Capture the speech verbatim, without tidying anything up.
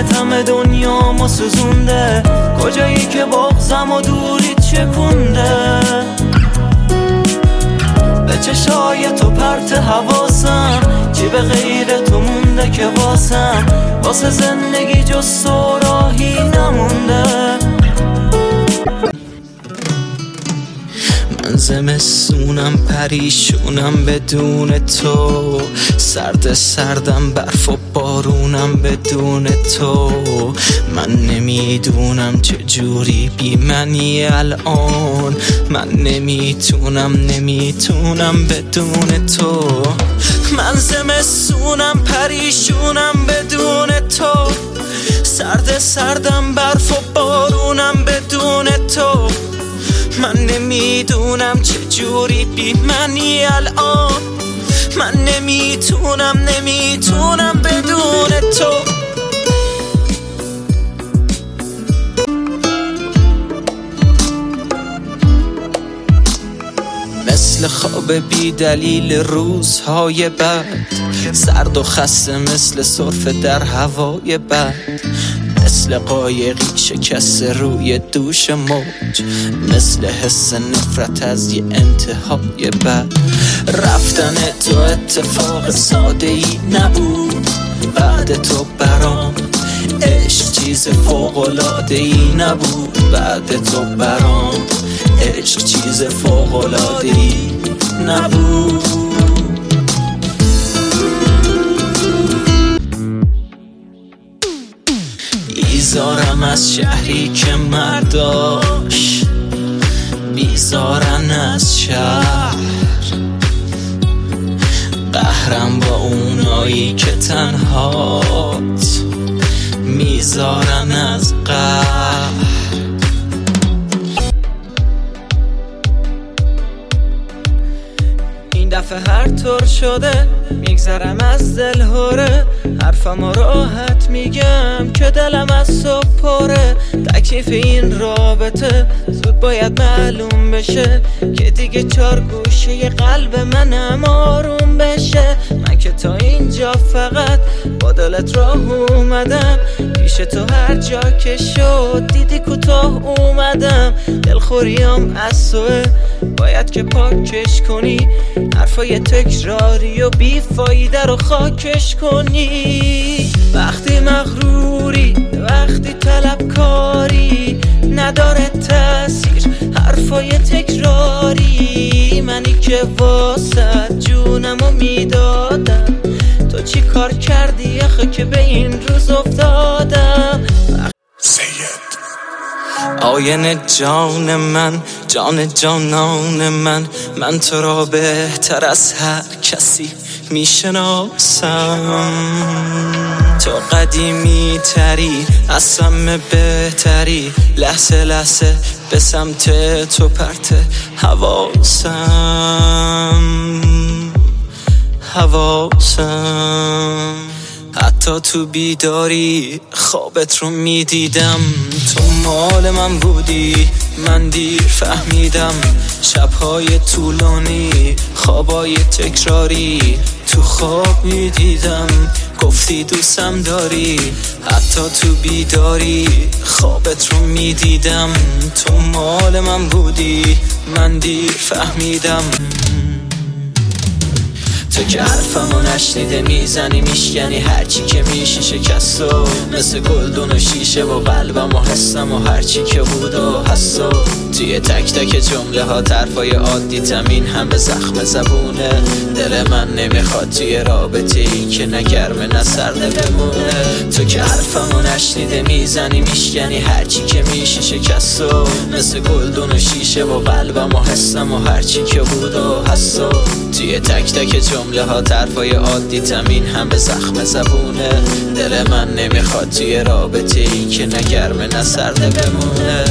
نگاهت همه دنیا ما سوزونده، کجایی که بغضم و دوریت چکونده. به چشای تو پرت حواسم، چی به غیر تو مونده که واسم، واسه زندگی جز تو راهی نمونده. من زمستونم پریشونم بدون تو، سرد سردم برف و بارونم بدون تو. من نمیدونم چجوری بی منی الان، من نمیتونم نمیتونم بدون تو. من زمستونم پریشونم بدون تو، سرد سردم برف و بارونم بدون تو. من نمیدونم چجوری بی منی الان، من نمیتونم نمیتونم بدون تو. مثل خواب بی دلیل روزهای بعد، سرد و خسته مثل سرفه در هوای بد، مثل قایقی شکسته روی دوش موج، مثل حس نفرت از یه انتهای بد. رفتن تو اتفاق ساده ای نبود، بعد تو برام عشق چیز فوق‌العاده ای نبود. بعد تو برام عشق چیز فوق‌العاده ای نبود. بیزارم از شهری که مرداش بیزارن از شهر، قهرم با اونایی که تنهات میذارن از قهر. این دفعه هر طور شده میگذرم از دلهوره، حرفم راحت میگم که دلم از تو پره. تکلیف این رابطه زود باید معلوم بشه، که دیگه چار گوشه قلب منم آروم بشه. من که تا اینجا فقط با دلت راه اومدم، پیش تو هر جا که شد دیدی کوتاه اومدم. دلخوریم از توه باید که پاکش کنی، حرفای تکراری و بیفایده رو خاکش کنی. وقتی مغروری وقتی طلبکاری نداره تأثیر حرفای تکراری. منی که واسه جونمو میدادم، تو چی کار کردی آخه که به این روز افتادم. سید آینه جان من، جان جانان من، من تو را بهتر از هر کسی میشناسم. تو قدیمی تری از سم بهتری، لحظه لحظه به سمت تو پرت حواسم حواسم. حتی تو بیداری خوابت رو میدیدم، تو مال من بودی من دیر فهمیدم. شبهای طولانی خوابای تکراری تو خواب میدیدم، گفتی دوستم داری. حتی تو بیداری خوابت رو میدیدم، تو مال من بودی من دیر فهمیدم. تو که حرفمو نشنیده میزنی میشکنی، هرچی که میشی شکستو، مثل گلدون و شیشه و قلبم و حسم و هرچی که بود و هستو. توی تک تک جمله ها طرفای عادی تمین همه زخم زبونه. دل من نمیخواد توی رابطه ای که نه گرمه نه سرده بمونه. تو که حرفمو نشنیده میزنی میشکنی، هرچی که میشی شکستو، مثل گلدون و شیشه و قلبم و حسم و هرچی که بود و هستو. توی تک تک جمله ها طرفای عادی تمین همه زخم زبونه. دل من نمیخواد توی رابطه ای که نه گرمه نه سرده بمونه.